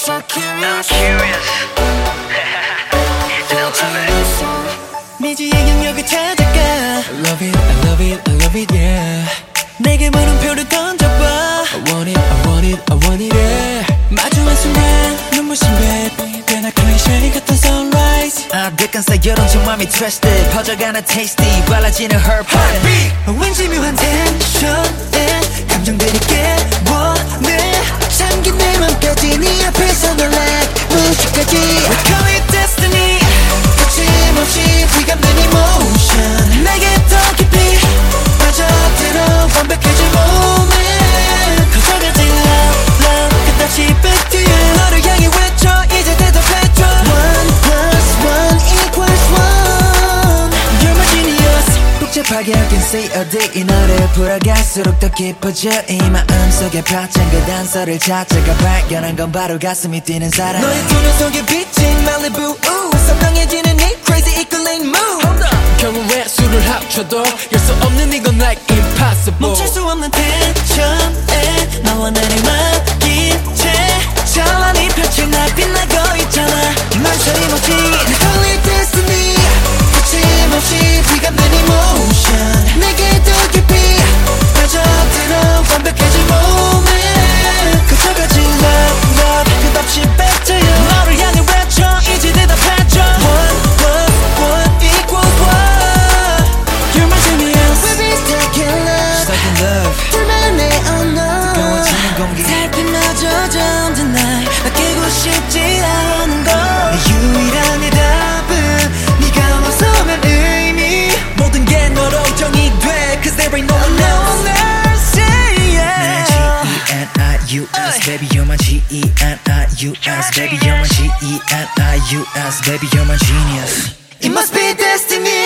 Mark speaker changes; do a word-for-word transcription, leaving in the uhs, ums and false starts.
Speaker 1: so curious.
Speaker 2: I'm curious. And I love it.
Speaker 1: 미지의 영역을 찾아가.
Speaker 3: I love it, I love it, I love it, yeah.
Speaker 1: 내게 물음표를 던져봐.
Speaker 3: I want it, I want it, I want it, yeah.
Speaker 1: 마주한 순간 눈부신 baby 꽤나 클리셰 같은 sunrise.
Speaker 4: 아득한 사여름 속 맘이 twisted 퍼져가는 tasty 빨라지는 her heartbeat.
Speaker 1: 왠지 묘한 텐션에 감정들이 깨워내 잠긴 내 맘까지 네 앞에서 놀래 무식하지. We call it destiny. 거침없이 휘감는 emotion 내게 더 깊이 빠져들어 완벽해질 moment. 커져가지 love love 끝없이 back to you. 너를 향해 외쳐 이제 대답해줘. One plus one equals one. You're my genius.
Speaker 4: 복잡하게 I can say all day 이 노래를 풀어갈수록 더 깊어져 이 마음속에 파찬 그 단서를 찾아가 발견한 건 바로 가슴이 뛰는 사람.
Speaker 1: 너의 두 눈 속에 비친 Malibu ooh 선명해지는 이 crazy equaling move.
Speaker 3: 경우에 수를 합쳐도 열 수 없는 이건 like impossible.
Speaker 1: 멈출 수 없는 텐션에 너와 나를 맡긴 채 찬란히 펼친 날 빛나고 있잖아. 망설임 없이 Call it destiny. 거침없이 휘감는 emotion 내게 더 깊이 빠져들어 완벽해질 moment. 거쳐가지 love love 끝없이 back to you. 너를 향해 외쳐 이제 대답해줘. One plus one equals one. You're my genius. Baby stuck in love.
Speaker 4: Stuck in love.
Speaker 1: 둘만의 언어
Speaker 4: 뜨거워지는 공기.
Speaker 1: 달빛마저 잠든 날 아끼고 싶지 않은 걸. 내 유일한 해답은 네가 와서면 의미 모든 게 너로 정의돼. Cause there ain't no one else.
Speaker 4: G E N I U S baby you're my G E N I U S baby you're my G E N I U S baby you're my genius.
Speaker 1: It must be destiny.